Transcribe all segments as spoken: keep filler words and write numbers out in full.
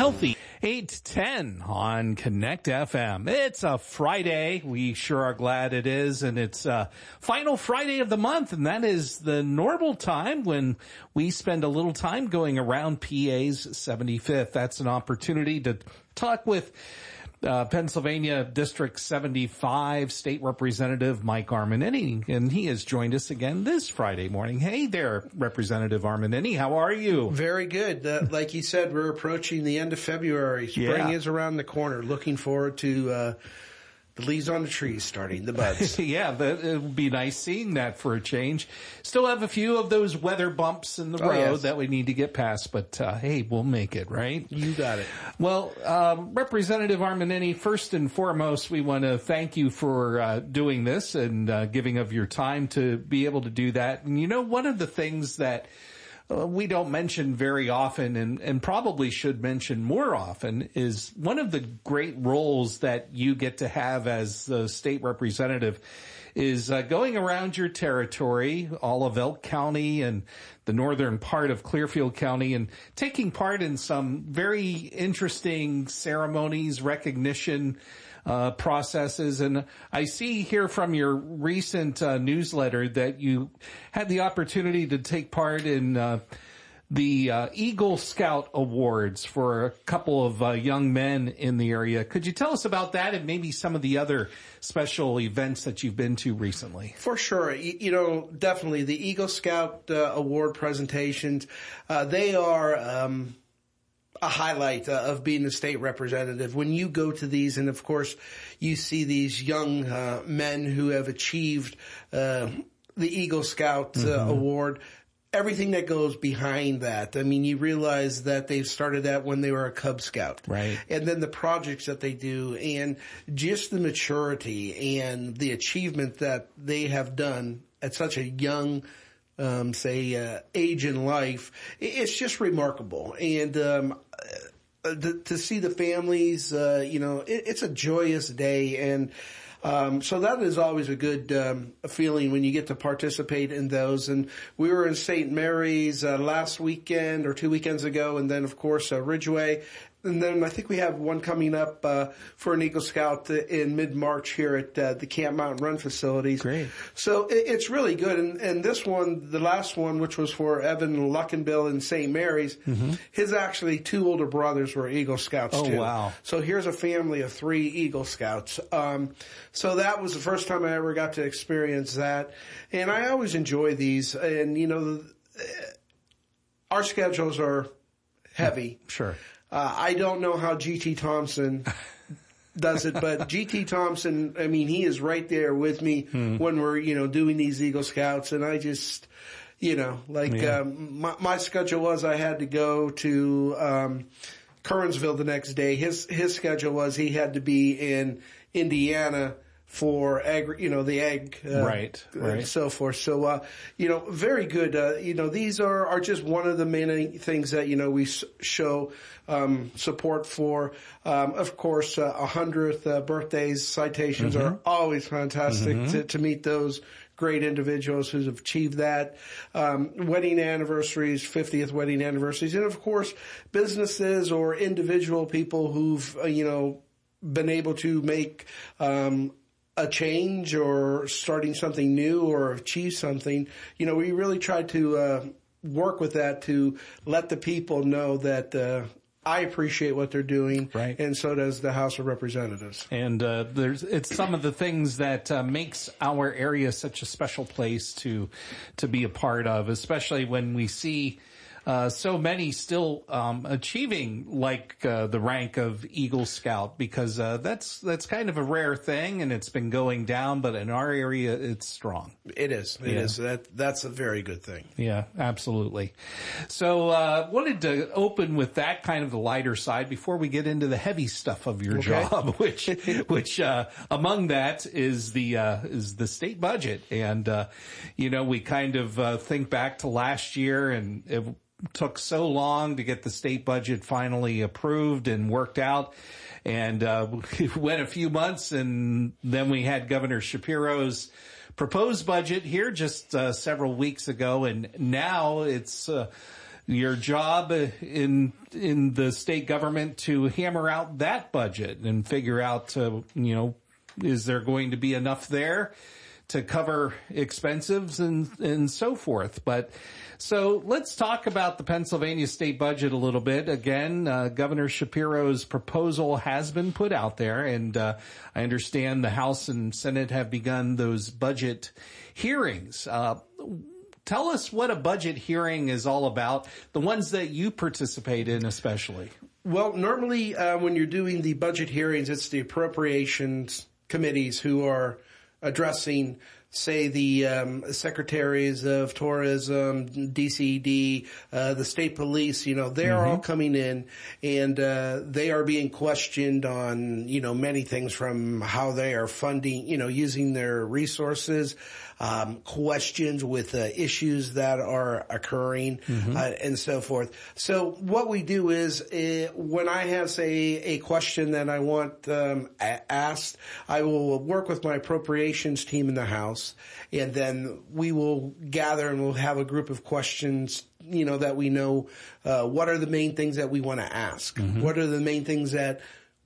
Healthy. eight ten on Connect F M. It's a Friday. We sure are glad it is. And it's uh final Friday of the month. And that is the normal time when we spend a little time going around P A's seventy-fifth. That's an opportunity to talk with Uh, Pennsylvania District seventy-five State Representative Mike Armenini, and he has joined us again this Friday morning. Hey there, Representative Armenini. How are you? Very good. Uh, like you said, we're approaching the end of February. Spring Yeah. is around the corner. Looking forward to uh the leaves on the trees starting, the buds. Yeah, that, it would be nice seeing that for a change. Still have a few of those weather bumps in the Oh, road yes. that we need to get past, but uh, hey, we'll make it, right? You got it. Well, um, Representative Armenini, first and foremost, we want to thank you for uh, doing this and uh, giving of your time to be able to do that. And you know, one of the things that uh, we don't mention very often and, and probably should mention more often is one of the great roles that you get to have as the state representative is uh, going around your territory, all of Elk County and the northern part of Clearfield County, and taking part in some very interesting ceremonies, recognition uh processes. And I see here from your recent uh, newsletter that you had the opportunity to take part in uh the uh, Eagle Scout Awards for a couple of uh, young men in the area. Could you tell us about that and maybe some of the other special events that you've been to recently? For sure. You, you know, definitely the Eagle Scout uh, Award presentations, uh, they are um a highlight uh, of being a state representative. When you go to these, and of course you see these young uh, men who have achieved uh, the Eagle Scout uh, mm-hmm. Award, everything that goes behind that. I mean, you realize that they've started that when they were a Cub Scout. Right. And then the projects that they do and just the maturity and the achievement that they have done at such a young Um, say, uh, age in life, it's just remarkable. And, um, uh, to, to see the families, uh, you know, it, it's a joyous day. And, um, so that is always a good, um, feeling when you get to participate in those. And we were in Saint Mary's, uh, last weekend or two weekends ago. And then, of course, uh, Ridgeway. And then I think we have one coming up uh for an Eagle Scout in mid-March here at uh, the Camp Mountain Run facilities. Great. So it, it's really good. And, and this one, the last one, which was for Evan Luckenbill in Saint Mary's, mm-hmm. his actually two older brothers were Eagle Scouts oh, too. Oh, wow. So here's a family of three Eagle Scouts. Um, so that was the first time I ever got to experience that. And I always enjoy these. And, you know, the, our schedules are heavy. Sure. Uh, I don't know how G T Thompson does it, but G T Thompson, I mean, he is right there with me hmm. when we're, you know, doing these Eagle Scouts. And I just, you know, like, yeah. um, my, my schedule was I had to go to, um, Kernsville the next day. His, his schedule was he had to be in Indiana for ag, you know, the egg, uh, right, right, and so forth. So, uh, you know, very good. Uh, you know, these are, are just one of the many things that, you know, we s- show, um, support for. Um, of course, uh, a hundredth, uh, birthdays, citations mm-hmm. are always fantastic mm-hmm. to, to meet those great individuals who have achieved that. Um, wedding anniversaries, fiftieth wedding anniversaries, and of course, businesses or individual people who've, uh, you know, been able to make, um, a change or starting something new or achieve something. You know, we really try to uh work with that to let the people know that uh I appreciate what they're doing, right. And so does the House of Representatives. And uh there's it's some of the things that uh, makes our area such a special place to to be a part of, especially when we see Uh, so many still um, achieving like uh, the rank of Eagle Scout, because uh, that's that's kind of a rare thing, and it's been going down. But in our area, it's strong. It is. It yeah. is. That that's a very good thing. Yeah, absolutely. So, uh, wanted to open with that kind of the lighter side before we get into the heavy stuff of your okay. job, which which uh, among that is the uh, is the state budget, and uh, you know we kind of uh, think back to last year and. It, took so long to get the state budget finally approved and worked out. And uh it went a few months, and then we had Governor Shapiro's proposed budget here just uh, several weeks ago, and now it's uh your job in in the state government to hammer out that budget and figure out, uh, you know, is there going to be enough there to cover expenses and and so forth. But so let's talk about the Pennsylvania state budget a little bit. Again, uh, Governor Shapiro's proposal has been put out there, and uh, I understand the House and Senate have begun those budget hearings. Uh, tell us what a budget hearing is all about, the ones that you participate in especially. Well, normally uh, when you're doing the budget hearings, it's the appropriations committees who are addressing, say, the um, secretaries of tourism, D C D, uh, the state police. You know, they're mm-hmm. all coming in, and uh, they are being questioned on, you know, many things, from how they are funding, you know, using their resources, um, questions with uh, issues that are occurring, mm-hmm. uh, and so forth. So what we do is, uh, when I have, say, a question that I want um, a- asked, I will work with my appropriations team in the House, and then we will gather and we'll have a group of questions, you know, that we know uh, what are the main things that we want to ask. Mm-hmm. What are the main things that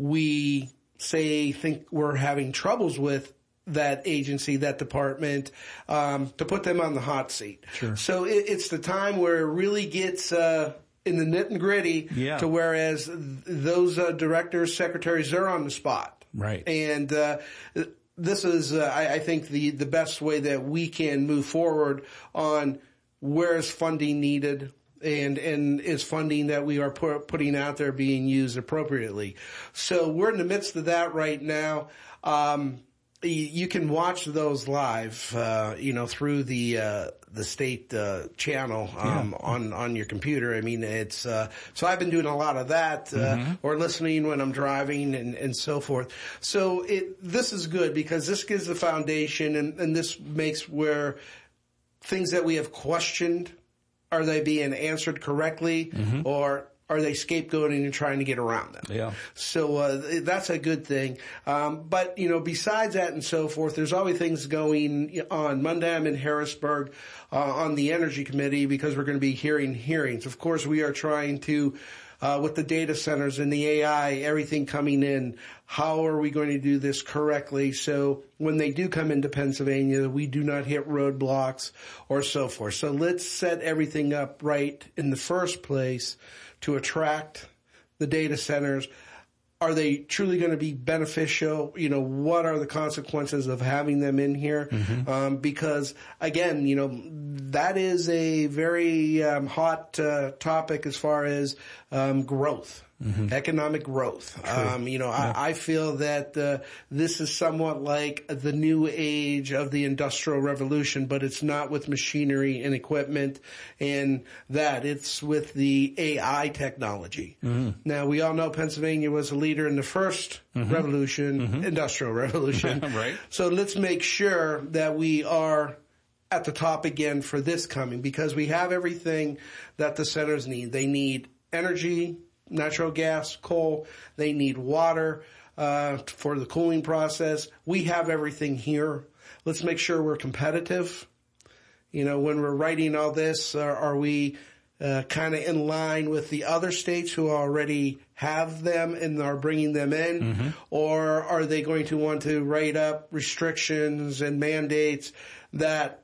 we, say, think we're having troubles with that agency, that department, um, to put them on the hot seat. Sure. So it, it's the time where it really gets uh, in the nit and gritty, yeah. to whereas th- those uh, directors, secretaries, they're on the spot. Right. And uh, this is, uh, I, I think, the, the best way that we can move forward on where is funding needed, and, and is funding that we are pu- putting out there being used appropriately. So we're in the midst of that right now. Um, You can watch those live, uh, you know, through the, uh, the state, uh, channel, um, yeah. on, on your computer. I mean, it's, uh, so I've been doing a lot of that, uh, mm-hmm. or listening when I'm driving and, and so forth. So it, this is good because this gives the foundation, and, and this makes where things that we have questioned, are they being answered correctly, mm-hmm. or are they scapegoating and trying to get around them? Yeah. So uh, that's a good thing. Um, but, you know, besides that and so forth, there's always things going on. Monday I'm in Harrisburg uh, on the Energy Committee because we're going to be hearing hearings. Of course, we are trying to, uh, with the data centers and the A I, everything coming in, how are we going to do this correctly so when they do come into Pennsylvania, we do not hit roadblocks or so forth. So let's set everything up right in the first place to attract the data centers. Are they truly going to be beneficial? You know, what are the consequences of having them in here? Mm-hmm. Um, because again, you know, that is a very um, hot uh, topic as far as um, growth. Mm-hmm. Economic growth. Um, you know, yeah. I, I feel that uh, this is somewhat like the new age of the Industrial Revolution, but it's not with machinery and equipment and that. It's with the A I technology. Mm-hmm. Now, we all know Pennsylvania was a leader in the first mm-hmm. revolution, mm-hmm. Industrial Revolution. Right. So let's make sure that we are at the top again for this coming, because we have everything that the centers need. They need energy, natural gas, coal. They need water uh, for the cooling process. We have everything here. Let's make sure we're competitive. You know, when we're writing all this, are, are we uh, kind of in line with the other states who already have them and are bringing them in? Mm-hmm. Or are they going to want to write up restrictions and mandates that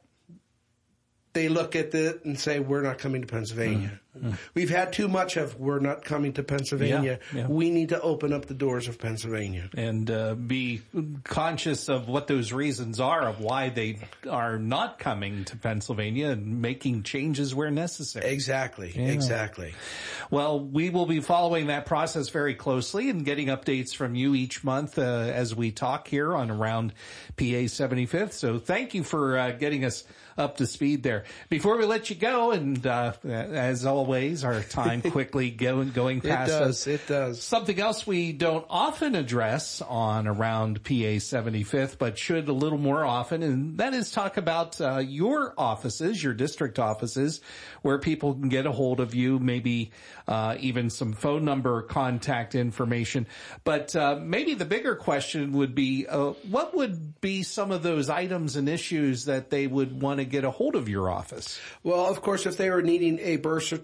they look at it and say, we're not coming to Pennsylvania? Mm-hmm. We've had too much of we're not coming to Pennsylvania. Yeah, yeah. We need to open up the doors of Pennsylvania. And uh, be conscious of what those reasons are of why they are not coming to Pennsylvania and making changes where necessary. Exactly, yeah. exactly. Well, we will be following that process very closely and getting updates from you each month uh, as we talk here on Around P A seventy-fifth. So thank you for uh, getting us up to speed there. Before we let you go, and uh, as always, our time quickly going, going past it does, us. It does. Something else we don't often address on Around P A seventy-fifth, but should a little more often, and that is talk about uh, your offices, your district offices, where people can get a hold of you, maybe uh, even some phone number contact information. But uh, maybe the bigger question would be, uh, what would be some of those items and issues that they would want to get a hold of your office? Well, of course, if they were needing a birth certificate,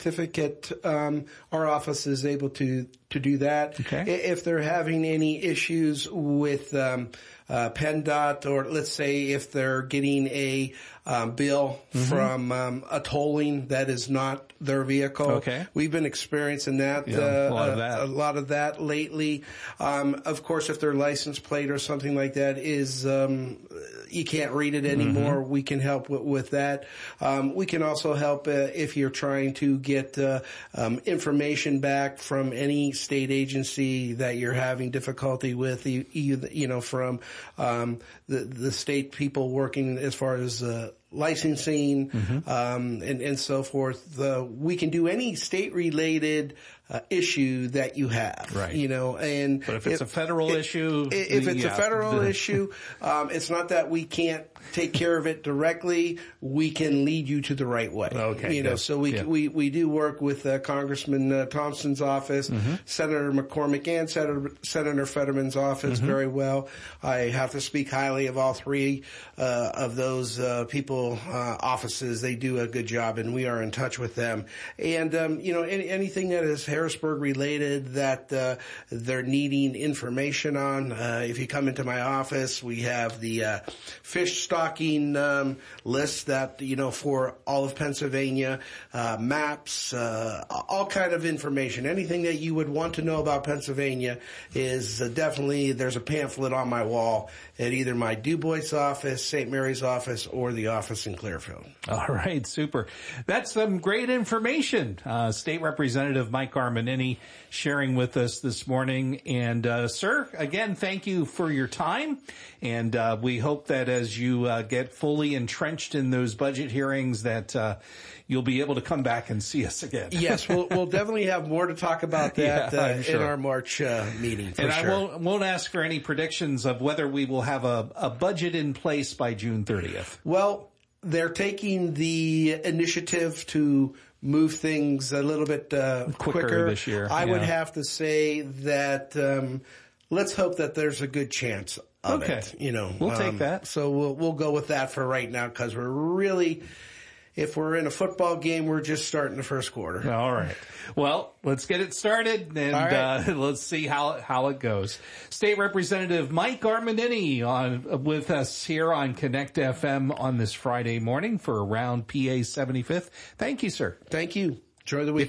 certificate, um, our office is able to, to do that. Okay. If they're having any issues with, um, uh, PennDOT, or let's say if they're getting a, um, bill mm-hmm. from, um, a tolling that is not their vehicle. Okay. We've been experiencing that, yeah, uh, a lot of that. A, a lot of that lately. Um, of course, if their license plate or something like that is, um, you can't read it anymore, mm-hmm. we can help with, with that. Um, we can also help uh, if you're trying to get uh, um, information back from any state agency that you're having difficulty with, you, you, you know, from um, the, the state people working as far as uh, licensing, mm-hmm. um, and, and so forth. Uh, we can do any state-related uh, issue that you have, right? You know, and but if it's if, a federal if, issue, if it's yeah. a federal issue, um, it's not that we can't take care of it directly. We can lead you to the right way. Okay, you know, good. so we yeah. we we do work with uh, Congressman uh, Thompson's office, mm-hmm. Senator McCormick, and Senator Senator Fetterman's office mm-hmm. very well. I have to speak highly of all three uh, of those uh, people uh, offices. They do a good job, and we are in touch with them. And um, you know, any, anything that is Harrisburg related that uh, they're needing information on, uh, if you come into my office, we have the uh, fish stocking um, list that, you know, for all of Pennsylvania, uh, maps, uh, all kind of information. Anything that you would want to know about Pennsylvania is uh, definitely, there's a pamphlet on my wall at either my Du Bois office, Saint Mary's office, or the office in Clearfield. All right, super. That's some great information. Uh, State Representative Mike Armanini sharing with us this morning. And, uh, sir, again, thank you for your time. And, uh, we hope that as you, uh, get fully entrenched in those budget hearings that, uh, you'll be able to come back and see us again. Yes, we'll, we'll definitely have more to talk about that yeah, uh, sure. in our March uh, meeting. For and sure. I won't, won't ask for any predictions of whether we will have a, a budget in place by June thirtieth. Well, they're taking the initiative to move things a little bit uh, quicker, quicker this year. I yeah. would have to say that um, let's hope that there's a good chance of okay. it. You know, we'll um, take that. So we'll we'll go with that for right now because we're really. If we're in a football game, we're just starting the first quarter. All right. Well, let's get it started and right. uh, let's see how how it goes. State Representative Mike Armanini on with us here on Connect F M on this Friday morning for Around P A seventy-fifth. Thank you, sir. Thank you. Enjoy the weekend.